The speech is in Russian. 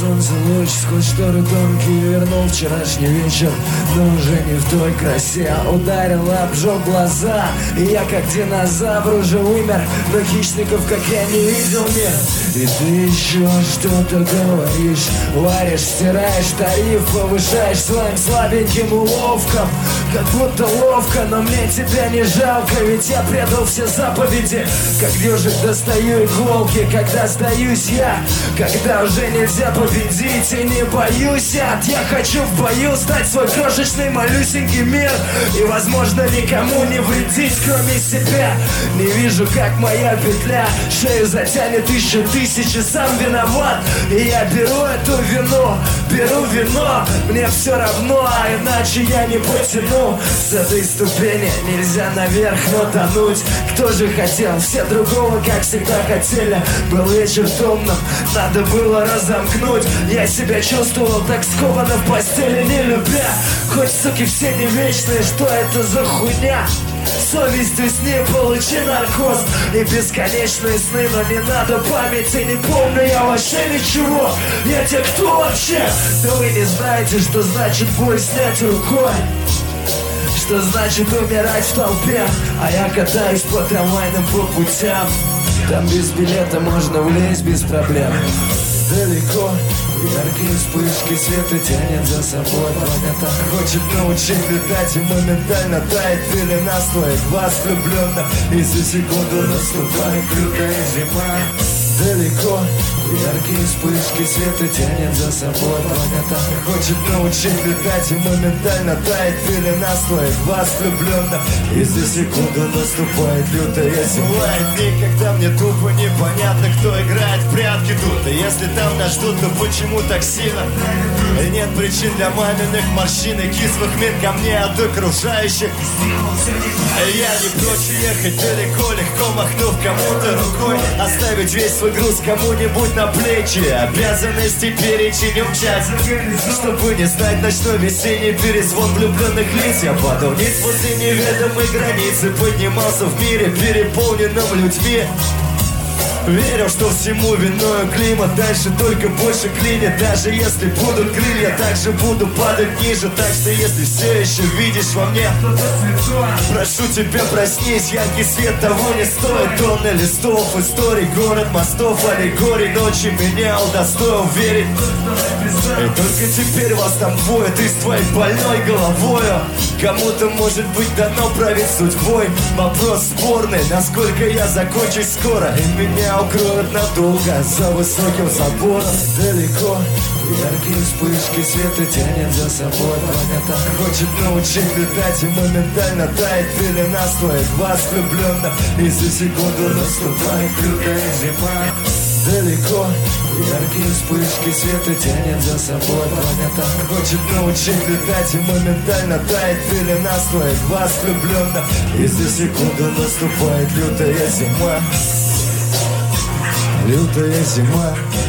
солнце луч сквозь шторы тонкие вернул вчерашний вечер, но уже не в той красе. Ударил, обжег глаза, и я как динозавр уже вымер, но хищников, как я, не видел мир. И ты еще что-то говоришь, варишь, стираешь тариф, повышаешь своим слабеньким уловкам, как будто ловко, но мне тебя не жалко, ведь я предал все заповеди, как ежик достаю иголки, когда сдаюсь я, когда уже нельзя победить и не боюсь я хочу в бою стать свой крошечный малюсенький мир и, возможно, никому не вредить, кроме себя. Не вижу, как моя петля шею затянет еще тысячи, сам виноват, и я беру эту вину, беру вино, мне все равно, а иначе я не потяну. С этой ступени нельзя наверх, но тонуть. Кто же хотел? Все другого, как всегда, хотели. Был вечер томным, надо было разомкнуть. Я себя чувствовал так скованно в постели, не любя. Хоть, суки, все не вечные, что это за хуйня? Совестью с ней получи наркоз и бесконечные сны, но не надо памяти, не помню я вообще ничего. Я те, кто вообще? Да вы не знаете, что значит бой снять рукой, что значит умирать в толпе. А я катаюсь по трамвайным по путям, там без билета можно влезть без проблем. Далеко яркие вспышки света тянет за собой планета. Хочет научить летать и моментально тает пелена стоит глаз влюбленно, и за секунду наступает лютая зима. Далеко яркие вспышки света тянет за собой планета. Хочет научить летать и моментально тает пелена стоит глаз влюбленно, и за секунду наступает лютая зима. Никогда мне тупо непонятно, кто играет в прятки тут. И если там нас ждут, то почему так сильно? И нет причин для маминых морщин и кислых мин ко мне от окружающих. Я не прочь ехать далеко, легко махнув кому-то рукой, оставить весь свой груз кому-нибудь на плечи, обязанности перечень умчать, чтобы не знать ночной весенний перезвон влюбленных лиц. Я падал вниз возле неведомой границы, поднимался в мире, переполненном людьми. Верил, что всему виною климат, дальше только больше клинит. Даже если будут крылья, так же буду падать ниже. Так что если все еще видишь во мне, прошу тебя, проснись, яркий свет того не стоит. Тонны листов, историй, город, мостов, аллегорий. Ночи меня удостоил верить. И только теперь вас там двое, ты с твоей больной головою. Кому-то может быть дано править судьбой. Вопрос спорный, насколько я закончусь скоро, и меня укроют надолго за высоким забором. Далеко яркие вспышки света тянет за собой планета. Хочет научить летать и моментально тает пелена стоит глаз влюбленно, и за секунду наступает лютая зима. Далеко яркие вспышки света тянет за собой планета. Хочет научить летать и моментально тает пелена стоит глаз влюбленно, и за секунду наступает лютая зима. Лютая зима.